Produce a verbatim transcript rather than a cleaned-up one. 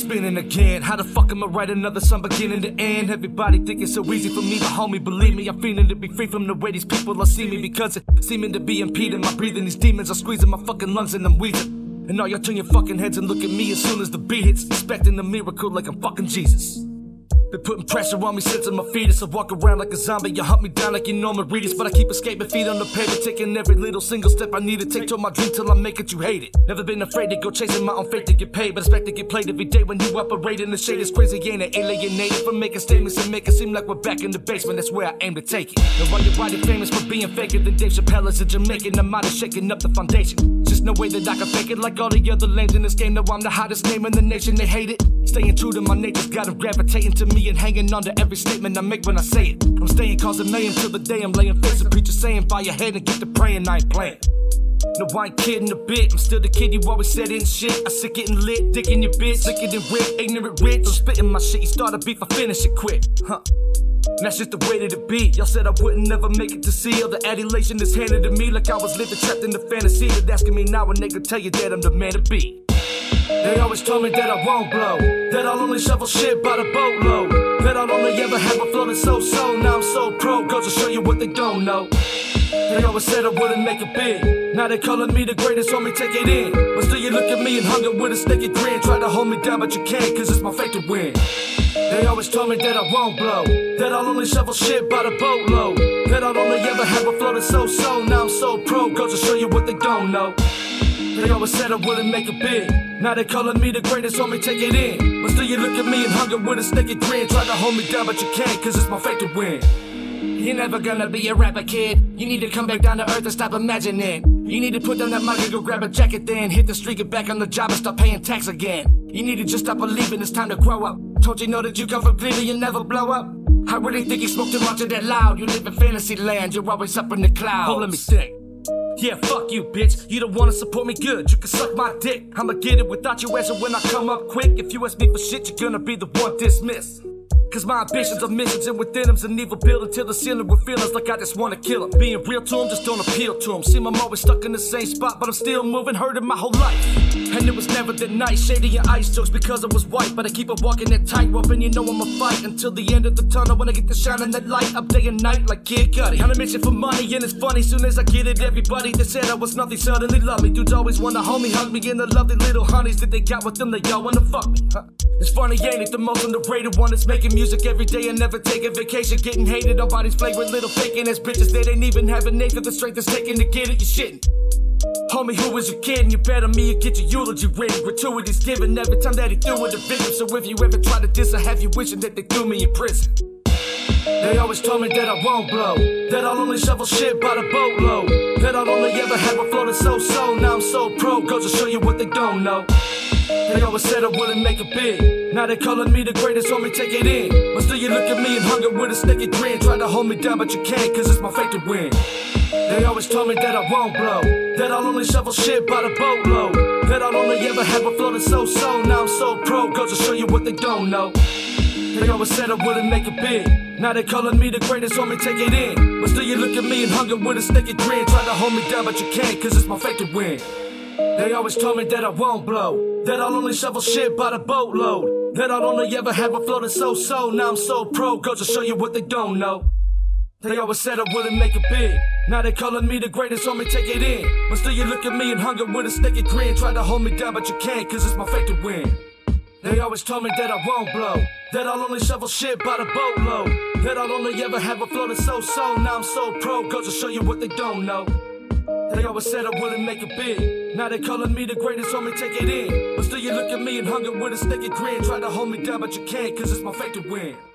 spinning again. How the fuck am I write another song beginning to end? Everybody think it's so easy for me, but homie, believe me, I'm feeling to be free from the way these people all see me, because it seeming to be impeding my breathing. These demons are squeezing my fucking lungs and I'm wheezing. And all y'all turn your fucking heads and look at me as soon as the beat hits, expecting a miracle like I'm fucking Jesus. Been putting pressure on me since I'm a fetus. I walk around like a zombie, you hunt me down like you Norman Reedus. But I keep escaping, feet on the pavement, taking every little single step I need to take toward my dream till I make it, you hate it. Never been afraid to go chasing my own fate to get paid, but expect to get played every day when you operate in the shade. It's crazy, ain't it? Alienated from making statements and make it seem like we're back in the basement. That's where I aim to take it. And while you're writing famous for being faker than Dave Chappelle is a Jamaican, I'm out of shaking up the foundation. Just no way that I can fake it like all the other lanes in this game. Now I'm the hottest name in the nation, they hate it. Staying true to my nature's got them gravitating to me and hanging on to every statement I make when I say it. I'm staying causing mayhem till the day I'm laying face. A preacher saying, bow your head and get to praying, I ain't playing. No, I ain't kidding a bit. I'm still the kid you always said in shit. I sick getting lit, dick in your bitch, sicker than Rick, ignorant rich. I'm spitting my shit, you start a beef, I finish it quick. Huh. And that's just the way that it be. Y'all said I wouldn't never make it to see all the adulation that's handed to me, like I was living trapped in the fantasy. But asking me now, a nigga tell you that I'm the man to be. They always told me that I won't blow, that I'll only shovel shit by the boatload, that I'll only ever have a flow that's so-so. Now I'm so pro, goes to show you what they don't know. They always said I wouldn't make it big, now they calling me the greatest, homie, take it in. But still you look at me and hunger with a sticky grin. Try to hold me down but you can't, cause it's my fate to win. They always told me that I won't blow, that I'll only shovel shit by the boatload, that I'll only ever have a flow that's so-so. Now I'm so pro, goes to show you what they don't know. They always said I wouldn't make it big, now they calling me the greatest, homie, take it in. But still you look at me and hunger with a sticky grin. Try to hold me down but you can't, cause it's my fate to win. You're never gonna be a rapper, kid. You need to come back down to earth and stop imagining. You need to put down that mic and go grab a jacket, then hit the street, get back on the job and start paying tax again. You need to just stop believing, it's time to grow up. Don't you know that you come from Cleveland, you never blow up? I really think you smoke too much of that loud. You live in fantasy land, you're always up in the clouds. Oh, let me think. Yeah, fuck you, bitch. You don't wanna support me, good. You can suck my dick. I'ma get it without you answer when I come up quick. If you ask me for shit, you're gonna be the one dismissed. Cause my ambitions are missions and within them's an evil building till the ceiling with feelings like I just wanna kill them. Being real to them just don't appeal to them. Seem I'm always stuck in the same spot, but I'm still moving, hurting my whole life. And it was never that nice, shady and ice jokes because I was white. But I keep on walking that tightrope and you know I'ma fight until the end of the tunnel when I get to shining that light up day and night like Kid Cudi. On a mission for money and it's funny, soon as I get it, everybody that said I was nothing suddenly love me. Dudes always wanna hold me, hug me, and the lovely little honeys that they got with them, they all wanna fuck me. Huh. It's funny, ain't it? The most underrated one is making music every day and never taking vacation. Getting hated on by these flagrant little faking ass bitches. They ain't even have a name for the strength it's taking to get it, you shitting. Homie, who was your kid? And you bet on me, you get your eulogy written. Gratuities given every time that he threw it a victim. So if you ever try to diss, I have you wishing that they threw me in prison. They always told me that I won't blow, that I'll only shovel shit by the boatload, that I'll only ever have a flow that's so-so. Now I'm so pro, goes to show you what they don't know. They always said I wouldn't make it big, now they calling me the greatest, homie, take it in. But still you look at me and hunger with a sticky grin. Try to hold me down but you can't, cause it's my fate to win. They always told me that I won't blow, that I'll only shovel shit by the boatload, that I'll only ever have a flow that's so-so. Now I'm so pro, goes to show you what they don't know. They always said I wouldn't make it big, now they calling me the greatest, homie, take it in. But still you look at me and hunger with a sticky grin. Try to hold me down but you can't, cause it's my fate to win. They always told me that I won't blow, that I'll only shovel shit by the boatload, that I'll only ever have a flow that's so-so. Now I'm so pro, goes to show you what they don't know. They always said I wouldn't make it big, now they calling me the greatest, homie, take it in. But still you look at me and hunger with a sticky grin. Try to hold me down but you can't, cause it's my fate to win. They always told me that I won't blow, that I'll only shovel shit by the boatload, that I'll only ever have a flow that's so-so. Now I'm so pro, goes to show you what they don't know. They always said I wouldn't make it big, now they calling me the greatest, homie, take it in. But still you look at me and hunger with a sticky grin. Try to hold me down but you can't, cause it's my fate to win.